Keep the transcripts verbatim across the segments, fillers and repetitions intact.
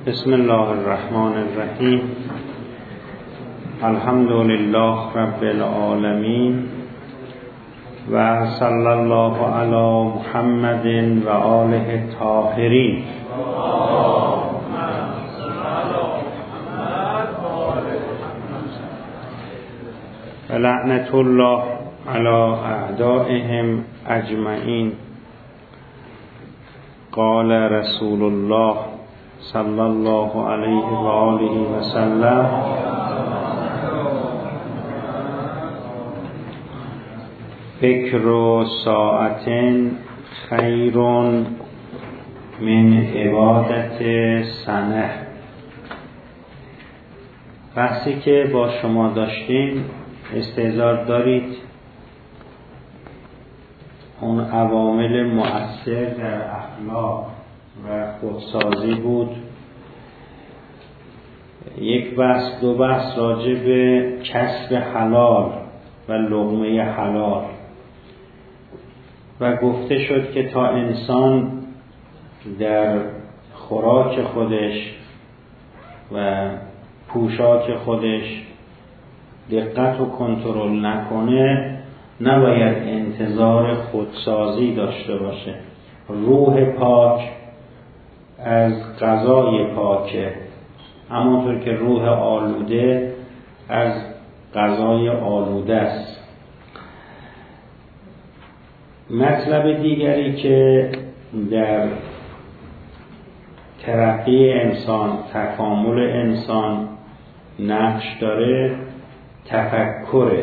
بسم الله الرحمن الرحیم. الحمد لله رب العالمین و صلی الله علی محمد و آله الطاهرین. و لعنت الله علی اعدائهم اجمعین. قال رسول الله صلی الله علیه و آله و سلم: فکر ساعت خیر من عبادت سنه. بحثی که با شما داشتیم استعداد دارید اون عوامل مؤثر در اخلاق و خودسازی بود. یک بحث دو بحث راجع به کسب حلال و لقمه حلال و گفته شد که تا انسان در خوراک خودش و پوشاک خودش دقت و کنترل نکنه نباید انتظار خودسازی داشته باشه. روح پاک از غذای پاکه، همونطور که روح آلوده از غذای آلوده است. مطلب دیگری که در ترقی انسان، تکامل انسان نقش داره تفکره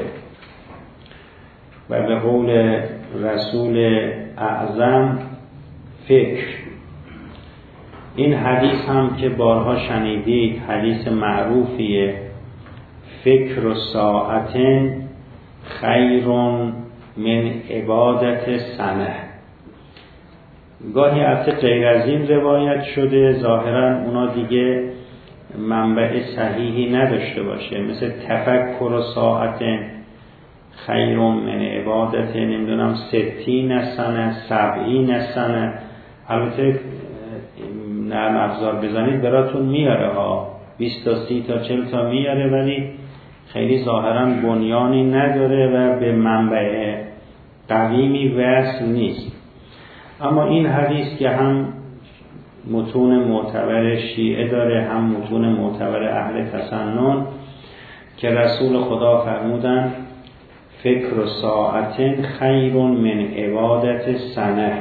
و به قول رسول اعظم فکر. این حدیث هم که بارها شنیدید حدیث معروفیه: فکر و ساعتن خیر من عبادت سنه. گاهی البته غیر از این روایت شده، ظاهرا اونا دیگه منبع صحیحی نداشته باشه، مثل تفکر و ساعتن خیر من عبادت نمیدونم ستین سنه سبعین سنه. البته نرم افزار بزنید براتون میاره ها، بیست تا سی تا چل تا میاره، ولی خیلی ظاهرا بنیانی نداره و به منبع قویمی وصل نیست. اما این حدیث که هم متون معتبر شیعه داره هم متون معتبر اهل تسنن که رسول خدا فرمودن فکر و ساعت خیر من عبادت سنه.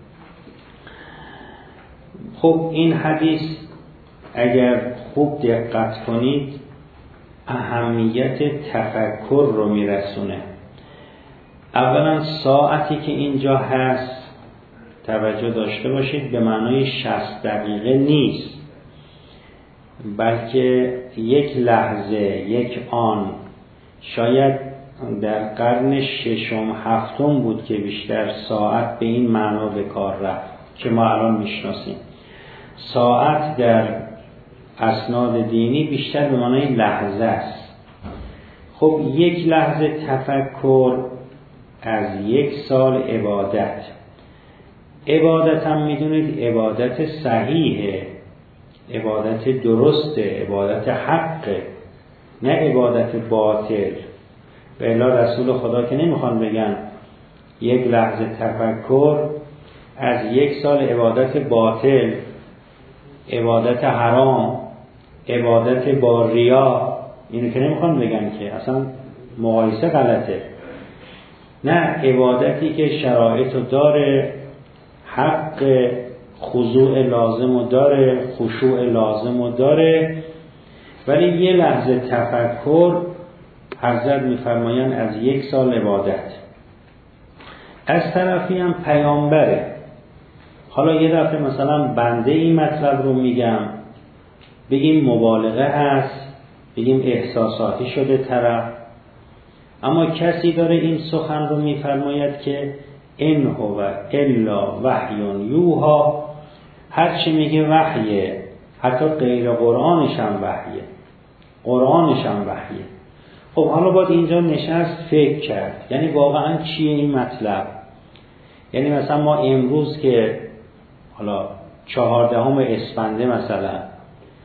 خب این حدیث اگر خوب دقت کنید اهمیت تفکر رو میرسونه. اولا ساعتی که اینجا هست توجه داشته باشید به معنای شصت دقیقه نیست، بلکه یک لحظه، یک آن. شاید در قرن ششم هفتم بود که بیشتر ساعت به این معنا به کار رفت که ما الان میشناسیم. ساعت در اسناد دینی بیشتر به معنای لحظه است. خب یک لحظه تفکر از یک سال عبادت. عبادت هم میدونید عبادت صحیحه، عبادت درسته، عبادت حقه، نه عبادت باطل. به الا رسول خدا که نمیخوان بگن یک لحظه تفکر از یک سال عبادت باطل، عبادت حرام، عبادت با ریا، اینو که نمیخوان بگن که اصلا مقایسه غلطه. نه، عبادتی که شرایطو داره، حق خضوع لازمو داره، خشوع لازمو داره، ولی یه لحظه تفکر حضرت میفرمایند از یک سال عبادت. از طرفی هم پیامبره. حالا یه دفعه مثلا بنده این مطلب رو میگم بگیم مبالغه هست، بگیم احساساتی شده طرف، اما کسی داره این سخن رو میفرماید که ان هو الا وحی یوحی. هر چی میگه وحیه، حتی غیر قرآنش هم وحیه، قرآنش هم وحیه. خب حالا باید اینجا نشست فکر کرد، یعنی واقعا چیه این مطلب. یعنی مثلا ما امروز که حالا چهاردهم اسفنده مثلا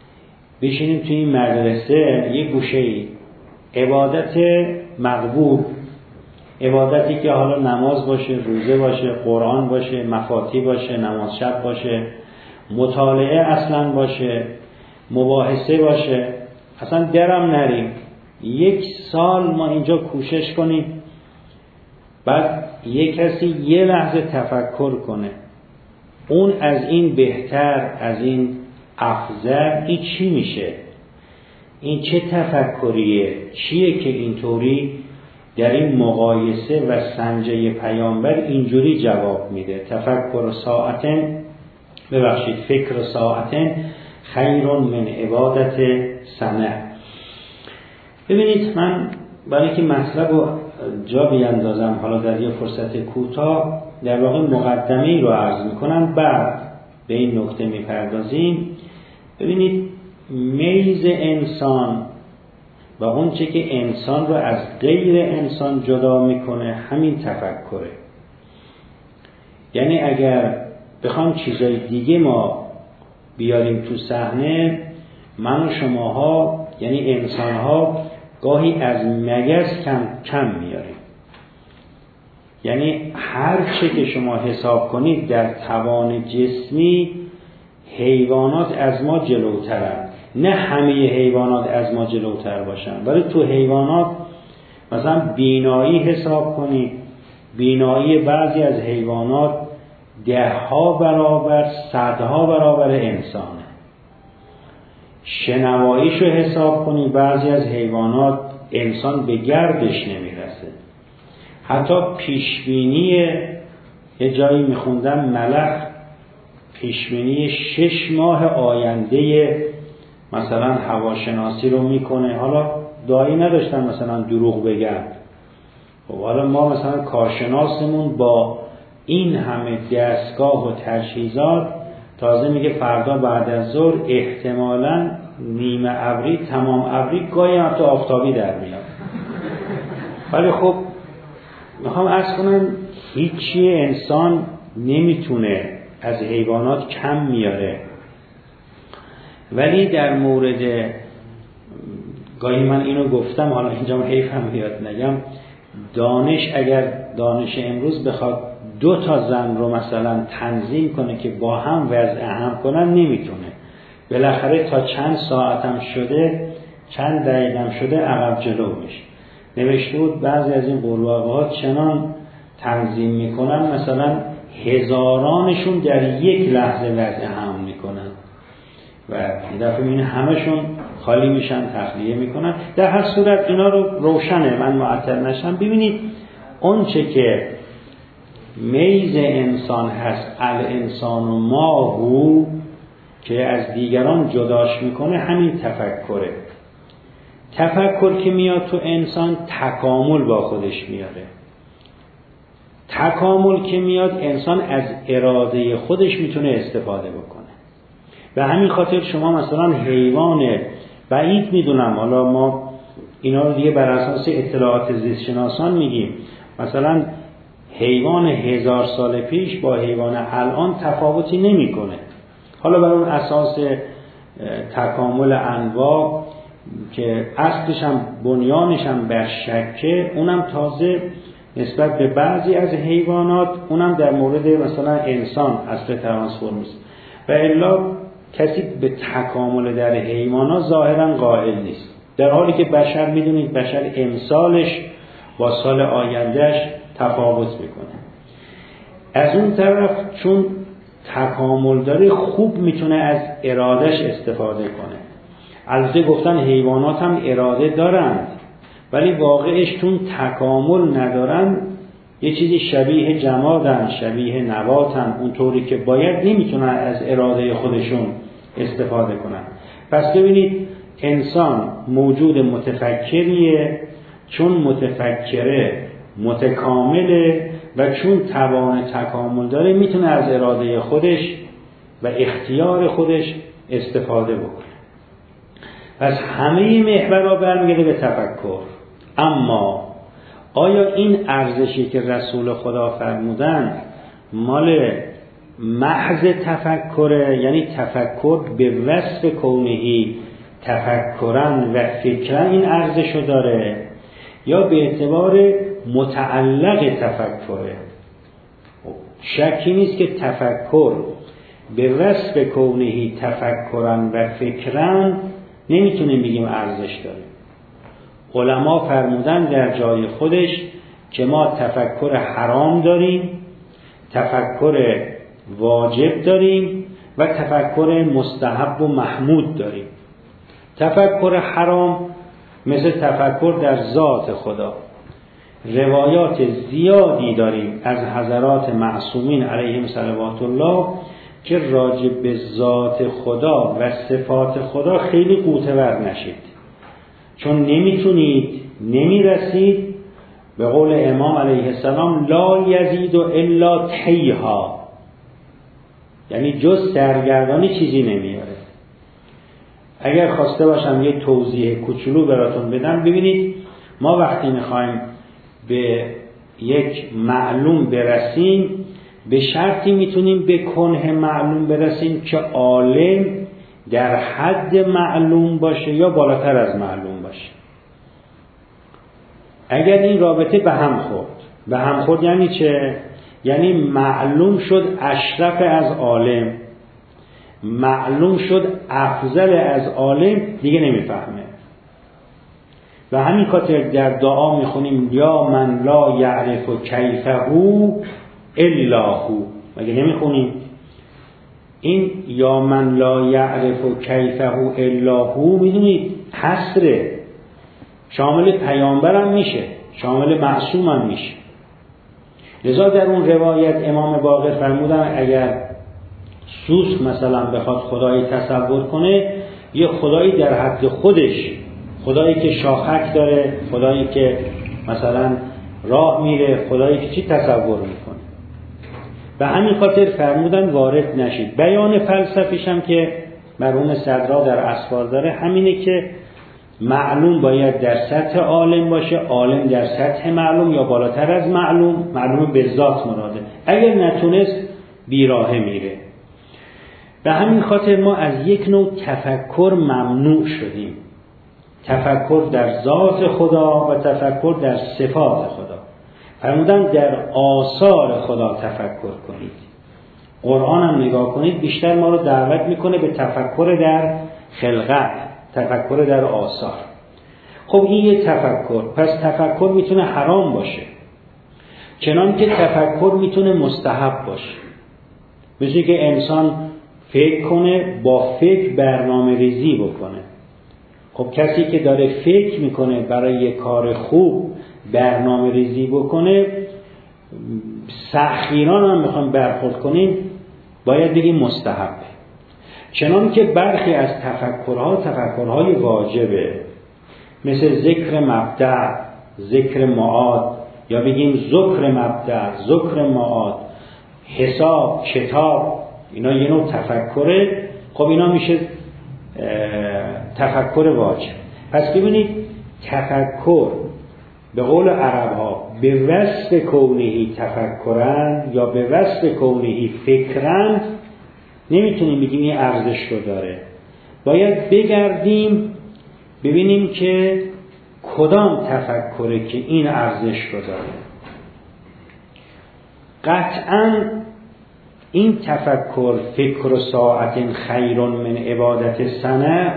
بشینیم توی این مدرسه یه گوشه‌ای عبادت مقبول، عبادتی که حالا نماز باشه، روزه باشه، قرآن باشه، مفاتی باشه، نماز شب باشه، مطالعه اصلا باشه، مباحثه باشه، اصلا درم نریم، یک سال ما اینجا کوشش کنیم، بعد یک کسی یه لحظه تفکر کنه اون از این بهتر، از این افضل، این چی میشه؟ این چه تفکریه؟ چیه که اینطوری در این مقایسه و سنجه پیامبر اینجوری جواب میده؟ تفکر ساعتن، ببخشید فکر ساعتن خیر من عبادت سنه. ببینید من برای اینکه مطلب رو جا بیاندازم حالا در یه فرصت کوتاه در واقع مقدمه‌ای رو عرض میکنم، بعد به این نکته میپردازیم. ببینید میز انسان و اون چه که انسان رو از غیر انسان جدا میکنه همین تفکره. یعنی اگر بخوام چیزای دیگه ما بیاریم تو صحنه، من و شماها یعنی انسانها گاهی از مگس کم کم میاریم. یعنی هر چه که شما حساب کنید در توان جسمی حیوانات از ما جلوترن. نه همه حیوانات از ما جلوتر باشن، ولی تو حیوانات مثلا بینایی حساب کنید، بینایی بعضی از حیوانات ده ها برابر صدها برابر انسانه. شنواییشو حساب کنید، بعضی از حیوانات انسان به گردش نمیرسه. حتی پیشبینی یه جایی میخوندم ملخ پیشبینی شش ماه آینده مثلا هواشناسی رو میکنه. حالا داعی نداشتن مثلا دروغ بگن. خب حالا ما مثلا کارشناسمون با این همه دستگاه و تجهیزات تازه میگه فردا بعد از ظهر احتمالاً نیمه ابری تمام ابری گاهی هم تو آفتابی در میاد. ولی خب میخوام عرض کنم هیچی انسان نمیتونه از حیوانات کم میاره. ولی در مورد گاهی من اینو گفتم، حالا اینجا حیفم بیاد نگم، دانش اگر دانش امروز بخواد دو تا زن رو مثلا تنظیم کنه که با هم وضع هم کنن نمیتونه. بالاخره تا چند ساعتم شده، چند دقیقم شده عقب جلو میشه. نوشته بود بعضی از این قورباغه ها چنان تنظیم میکنن مثلا هزارانشون در یک لحظه وضع هم میکنن و این دفعه این همشون خالی میشن، تخلیه میکنن. در هر صورت اینا رو روشنه، من معطل نشم. ببینید اون چه که میز انسان هست، الانسان و ماهو، که از دیگران جداش میکنه همین تفکره. تفکر که میاد تو انسان تکامل با خودش میاره. تکامل که میاد انسان از اراده خودش میتونه استفاده بکنه. به همین خاطر شما مثلا حیوان بعید میدونم، حالا ما اینا رو دیگه بر اساس اطلاعات زیست شناسان میگیم، مثلا حیوان هزار سال پیش با حیوان الان تفاوتی نمیکنه. حالا بر اون اساس تکامل انواع که اصلش هم بنیانش هم بر شکه، اونم تازه نسبت به بعضی از حیوانات، اونم در مورد مثلا انسان اصل ترانسفورم است. و الا کسی به تکامل در حیوانات ظاهرا قائل نیست، در حالی که بشر میدونید بشر امسالش با سال آیندهش تفاوت میکنه. از اون طرف چون تکامل داره خوب میتونه از ارادش استفاده کنه. البته گفتن حیوانات هم اراده دارند، ولی واقعش چون تکامل ندارن یه چیزی شبیه جمادن، شبیه نباتن، اونطوری که باید نمیتونن از اراده خودشون استفاده کنن. پس ببینید انسان موجود متفکریه، چون متفکره متکامله و چون توان تکامل داره میتونه از اراده خودش و اختیار خودش استفاده بکنه. پس همه محور را برمیگرده به تفکر. اما آیا این ارزشی که رسول خدا فرمودن مال محض تفکره؟ یعنی تفکر به وصف کونهی تفکرن و فکرن این ارزشو داره یا به اعتبار متعلق تفکره. شکی نیست که تفکر به وصف کونهی تفکرن و فکرن نمیتونیم بگیم ارزش داره. علما فرمودن در جای خودش که ما تفکر حرام داریم، تفکر واجب داریم و تفکر مستحب و محمود داریم. تفکر حرام مثل تفکر در ذات خدا. روایات زیادی داریم از حضرات معصومین علیهم صلوات الله که راجع به ذات خدا و صفات خدا خیلی غوطه‌ور نشید، چون نمیتونید، نمیرسید. به قول امام علیه السلام لا یزید الا تیها، یعنی جز سرگردانی چیزی نمیاره. اگر خواسته باشم یه توضیح کوچولو براتون بدم، ببینید ما وقتی میخوایم به یک معلوم برسیم به شرطی میتونیم به کنه معلوم برسیم که عالم در حد معلوم باشه یا بالاتر از معلوم باشه. اگر این رابطه به هم خورد، به هم خورد یعنی چه؟ یعنی معلوم شد اشرف از عالم، معلوم شد افضل از عالم، دیگه نمیفهمه. و همین خاطر در دعا میخونیم یا من لا یعرف کیفه الا هو. مگه نمیخونیم؟ این یا من لا یعرف کیفه الا هو میدونید حصره، شامل پیامبر هم میشه، شامل معصوم هم میشه. لذا در اون روایت امام باقر فرمودن اگر سوسک مثلا بخواد خدایی تصور کنه، یه خدایی در حد خودش، خدایی که شاخک داره، خدایی که مثلا راه میره، خدایی که چی تصور میکنه. و همین خاطر فرمودن وارد نشید. بیان فلسفیش هم که مرحوم صدرا در اسفار داره همینه که معلوم باید در سطح عالم باشه، عالم در سطح معلوم یا بالاتر از معلوم، معلوم به ذات مراده. اگر نتونست بیراهه میره. به همین خاطر ما از یک نوع تفکر ممنوع شدیم، تفکر در ذات خدا و تفکر در صفات خدا. فرمودن در آثار خدا تفکر کنید. قرآن هم نگاه کنید بیشتر ما رو دعوت میکنه به تفکر در خلقت، تفکر در آثار. خب این یه تفکر، پس تفکر میتونه حرام باشه، چنان که تفکر میتونه مستحب باشه. مثل که انسان فکر کنه، با فکر برنامه ریزی بکنه. خب کسی که داره فکر میکنه برای یه کار خوب برنامه ریزی بکنه، سخیران هم میخوام برخورد کنیم، باید بگیم مستحب. چنان که برخی از تفکرها تفکرهای واجبه، مثل ذکر مبدأ، ذکر معاد، یا بگیم ذکر مبدأ، ذکر معاد، حساب، کتاب، اینا یه نوع تفکره. خب اینا میشه تفکر واجب. پس ببینید تفکر به قول عرب ها به وصف کونهی تفکرن یا به وصف کونهی فکرن، نمیتونیم بگیم این ارزش رو داره. باید بگردیم ببینیم که کدام تفکره که این ارزش رو داره. قطعاً این تفکر فکر ساعت خیر من عبادت سنه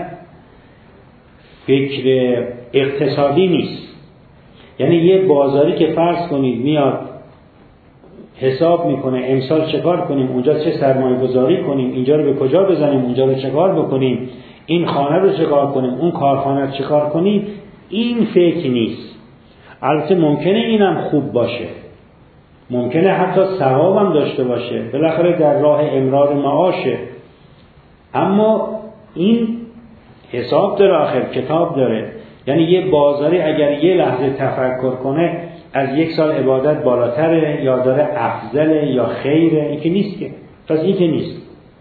فکر اقتصادی نیست. یعنی یه بازاری که فرض کنید میاد حساب میکنه امسال چه کار کنیم، اونجا چه سرمایه گذاری کنیم، اینجا رو به کجا بزنیم، اونجا رو چه کار بکنیم، این خانه رو چه کار کنیم، اون کارخانه رو چه کار کنیم، این فکر نیست. البته ممکنه اینم خوب باشه، ممکنه حتی ثواب هم داشته باشه، بالاخره در راه امرار معاشه، اما این حساب داره، آخر کتاب داره. یعنی یه بازاری اگر یه لحظه تفکر کنه از یک سال عبادت بالاتره یا داره افضله یا خیره، این که نیست که. پس این که نیست.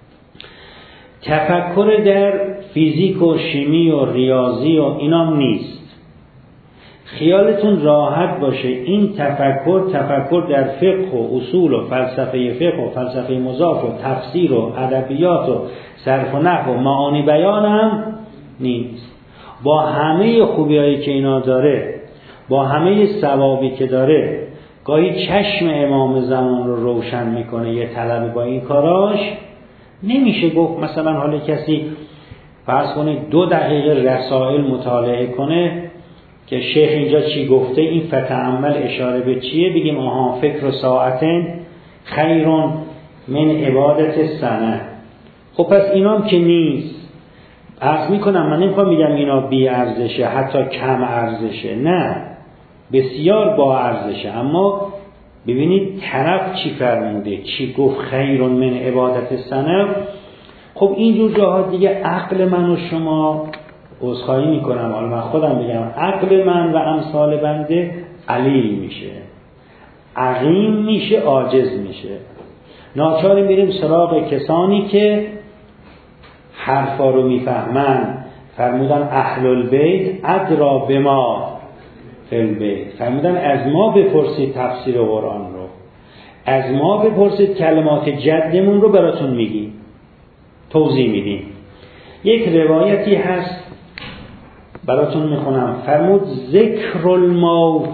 تفکر در فیزیک و شیمی و ریاضی و اینام نیست. خیالتون راحت باشه این تفکر تفکر در فقه و اصول و فلسفه فقه و فلسفه مضاف و تفسیر و ادبیات و صرف و نحو و معانی بیان هم نیست. با همه خوبیایی که اینا داره، با همه ثوابی که داره، گاهی چشم امام زمان رو روشن میکنه یه طلبه با این کاراش. نمیشه گفت مثلا حالا کسی فرض کنه دو دقیقه رسائل مطالعه کنه که شیخ اینجا چی گفته، این فتعمل اشاره به چیه، بگیم آها فکر ساعتن خیرون من عبادت سنه. خب پس اینام که نیست. عرض میکنم من نمیخوام میگم اینا بی ارزشه، حتی کم ارزشه، نه، بسیار با ارزشه. اما ببینید طرف چی فرموده، چی گفت، خیرون من عبادت سنه. خب اینجور جاها دیگه عقل من و شما، عذرخواهی میکنم حالا من خودم بگم، عقل من و امثال بنده علیل میشه، عقیم میشه، عاجز میشه. ناچار میریم سراغ کسانی که حرفا رو میفهمن. فرمودن اهل البیت ادرا بما فی البیت، فرمودن از ما بپرسید تفسیر قرآن رو، از ما بپرسید کلمات جدمون رو براتون میگیم، توضیح میدیم. یک روایتی هست براتون میخونم. فرمود ذکر الموت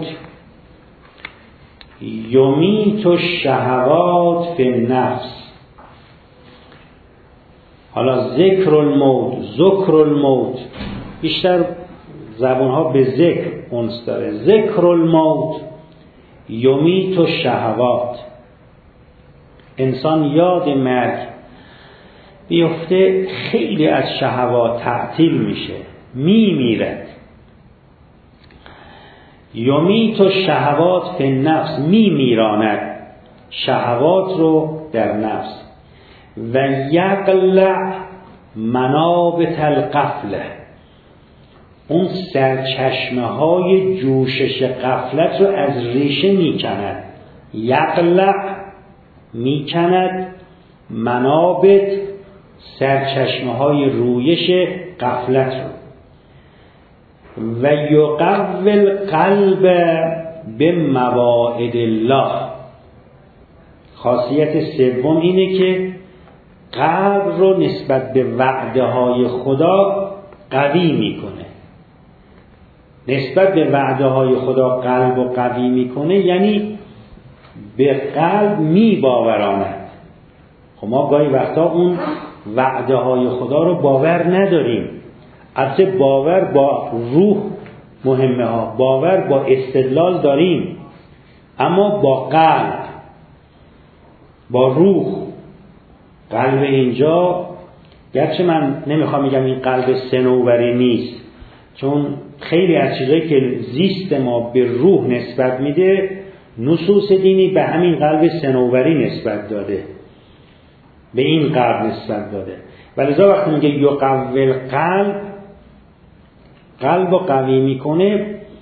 یمیت الشهوات فی النفس. حالا ذکر الموت، ذکر الموت، بیشتر زبانها به ذکر انس داره. ذکر الموت یمیت الشهوات، انسان یاد مرگ بیفته خیلی از شهوات تعطیل میشه، میمیرد. یمیت الشهوات فی النفس، میمیراند شهوات رو در نفس. و یقلع منابت الغفله، اون سرچشمه های جوشش غفلت رو از ریشه میکند. یقلع میکند، منابت سرچشمه های رویش غفلت رو. و یقوی القلب به مواعید الله، خاصیت سوم اینه که قلب رو نسبت به وعده های خدا قوی میکنه. نسبت به وعده های خدا قلب رو قوی میکنه، یعنی به قلب میباوراند. خب ما گاهی وقتا اون وعده های خدا رو باور نداریم. البته باور با روح مهمه ها، باور با استدلال داریم، اما با قلب، با روح. قلب اینجا گرچه من نمیخوام بگم این قلب صنوبری نیست، چون خیلی از چیزایی که زیست ما به روح نسبت میده نصوص دینی به همین قلب صنوبری نسبت داده، به این قلب نسبت داده. ولذا وقتی میگه یقوی القلب، قلب رو قوی میکنه.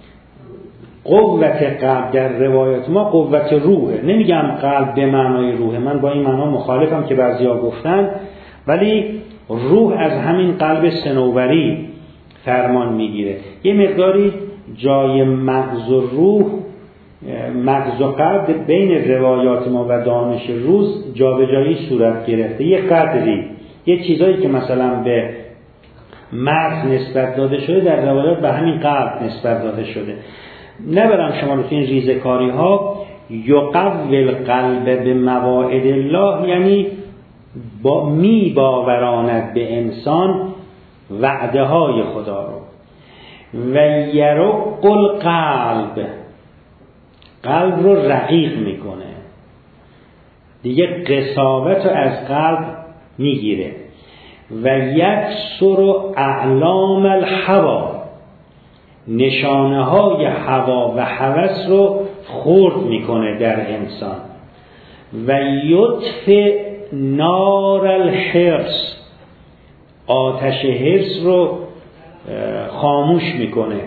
قوت قلب در روایت ما قوت روحه. نمیگم قلب به معنای روحه، من با این معنا مخالفم که بعضیا گفتن، ولی روح از همین قلب صنوبری فرمان میگیره. یه مقداری جای مغز و روح، مغز و قلب بین روایات ما و دانش روز جابجایی صورت گرفته. یه قدری، یه چیزایی که مثلا به مغز نسبت داده شده در روایات به همین قلب نسبت داده شده. نبرم شما رو تو این ریزکاری ها. یقوی القلب به مواعید الله یعنی با می باوراند به انسان وعده های خدا رو. و یرق القلب، قلب رو رقیق میکنه، دیگه قساوت رو از قلب میگیره. و یکسر اعلام الهوا، نشانه های هوا و هوس رو خرد میکنه در انسان. و یطفئ نار الحرص، آتش حرص رو خاموش میکنه.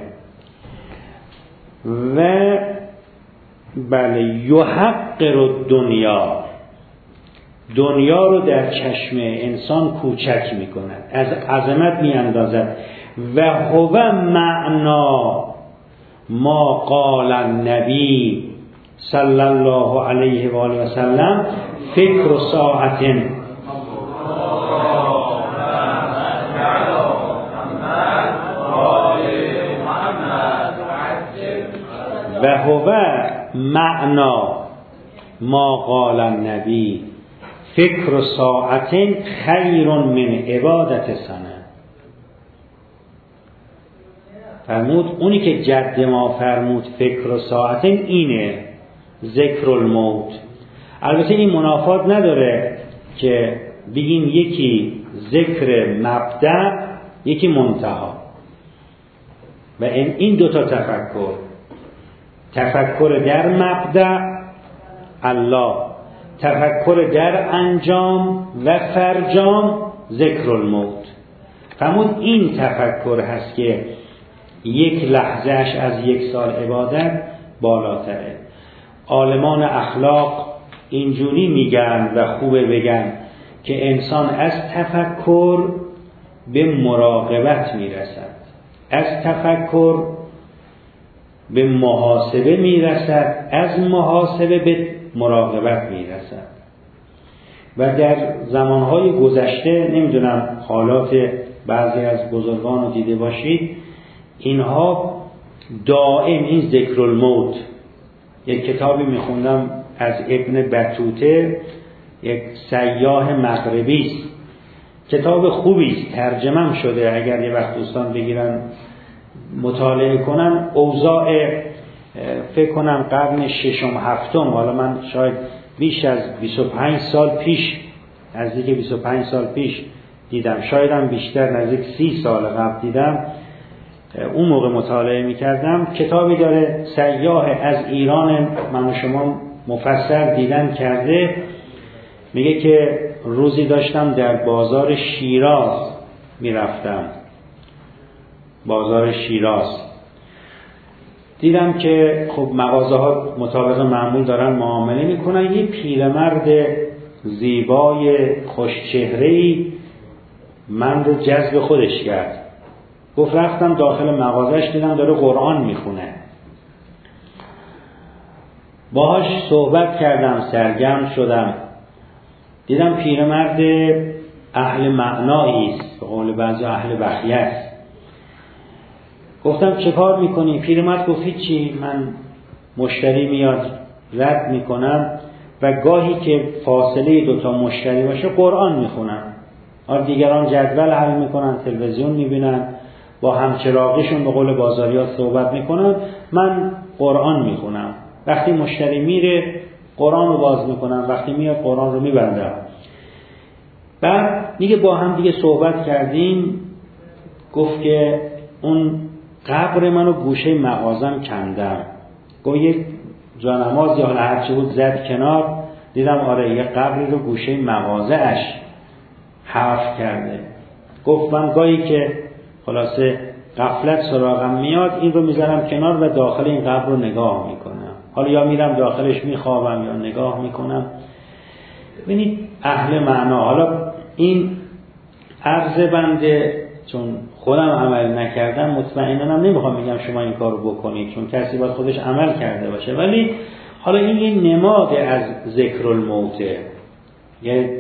و بله یحقر الدنیا، دنیا رو در چشم انسان کوچک میکند، از عظمت میاندازد. و هو معنا ما قال النبی صلی الله علیه و آله و سلم فکر ساعت و هو معنا ما قال النبی فکر ساعت خیر من عبادت سنه. فرمود اونی که جد ما فرمود فکر ساعت اینه ذکر الموت. البته این منافات نداره که بگیم یکی ذکر مبدأ یکی منتها و این دوتا تفکر، تفکر در مبدأ الله، تفکر در انجام و فرجام ذکر الموت. فرمود این تفکر هست که یک لحظهش از یک سال عبادت بالاتره. عالمان اخلاق اینجوری میگن و خوبه بگن که انسان از تفکر به مراقبت میرسد، از تفکر به محاسبه میرسد، از محاسبه به مراقبت میرسد. و در زمانهای گذشته نمیدونم حالات بعضی از بزرگان رو دیده باشید، اینها دائم این ذکر الموت. یک کتابی میخوندم از ابن بطوطه، یک سیاح مغربی است، کتاب خوبی است، ترجمه شده، اگر یه وقت دوستان بگیرن مطالعه کنن. اوضاع فکر کنم قرن ششم هفتم، حالا من شاید بیش از بیست و پنج سال پیش، نزدیک بیست و پنج سال پیش دیدم، شاید هم بیشتر، نزدیک سی سال قبل دیدم، اون موقع مطالعه میکردم. کتابی داره سیاح از ایران، من و شما مفصل دیدن کرده، میگه که روزی داشتم در بازار شیراز میرفتم، بازار شیراز، دیدم که خب مغازه ها مطابق معمول دارن معامله میکنن. یه پیرمرد زیبای خوشچهره‌ای من رو جذب خودش کرد. گفت رفتم داخل مغازش، دیدم داره قرآن میخونه. باهاش صحبت کردم، سرگرم شدم، دیدم پیرمرد اهل معنایی است، به قول بعضی اهل بخیه است. گفتم چه کار میکنی؟ پیرمرد گفت هیچی، من مشتری میاد رد میکنم و گاهی که فاصله دوتا مشتری باشه قرآن میخونم. آره دیگران جدول حل میکنن، تلویزیون میبینن، با همچراغیشون به قول بازاریات صحبت میکنن، من قرآن میخونم. وقتی مشتری میره قرآن رو باز میکنم، وقتی میاد قرآن رو میبندم. بعد میگه با هم دیگه صحبت کردیم، گفت که اون قبر منو گوشه مغازم کندم. گفت یک جانماز یا هرچی بود زد کنار، دیدم آره یه قبری رو گوشه مغازه اش حفر کرده. گفت من گاهی که خلاصه غفلت سراغم میاد این رو میذارم کنار و داخل این قبر رو نگاه میکنم. حالا یا میرم داخلش میخوابم یا نگاه میکنم. ببینید اهل معنا. حالا این عرض بنده چون خودم عمل نکردم، مطمئناً هم نمیخوام بگم شما این کارو بکنید، چون کسی باید خودش عمل کرده باشه، ولی حالا این یه نماد از ذکر الموته، یه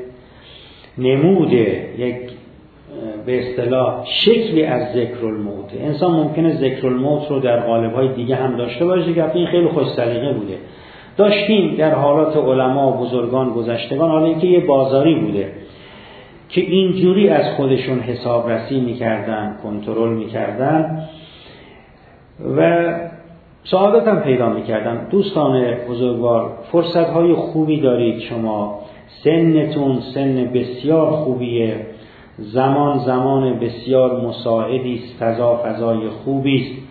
نموده، یک به اصطلاح شکلی از ذکر الموت. انسان ممکنه ذکر الموت رو در قالب‌های دیگه هم داشته باشه که این خیلی خوش سلیقه بوده. داشتیم در حالات علما و بزرگان گذشتگان، حالا اینکه یه بازاری بوده که اینجوری از خودشون حسابرسی می‌کردن، کنترل می‌کردن و سعادت هم پیدا می‌کردن. دوستان بزرگوار، فرصت‌های خوبی دارید شما، سنتون سن بسیار خوبیه، زمان زمان بسیار مساعدی است، فضا فضای خوبی است،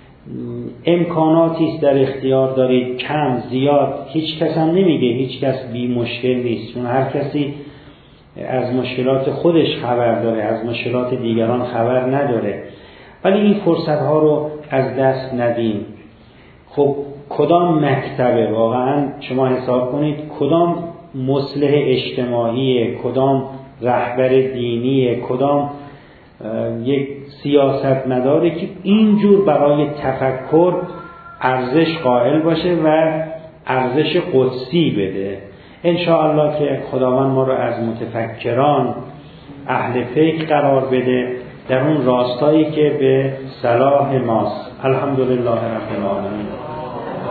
امکاناتی است در اختیار دارید، کم زیاد. هیچ کس هم نمیگه هیچ کس بی مشکل نیست، چون هر کسی از مشکلات خودش خبر داره، از مشکلات دیگران خبر نداره. ولی این فرصت ها رو از دست ندیم. خب کدام مکتبه واقعا شما حساب کنید، کدام مصلح اجتماعی، کدام رهبر دینی، کدام یک سیاست مداره که اینجور برای تفکر ارزش قائل باشه و ارزش قدسی بده. انشاءالله که خداوند ما رو از متفکران اهل فکر قرار بده در اون راستایی که به صلاح ماست. الحمدلله رب العالمین.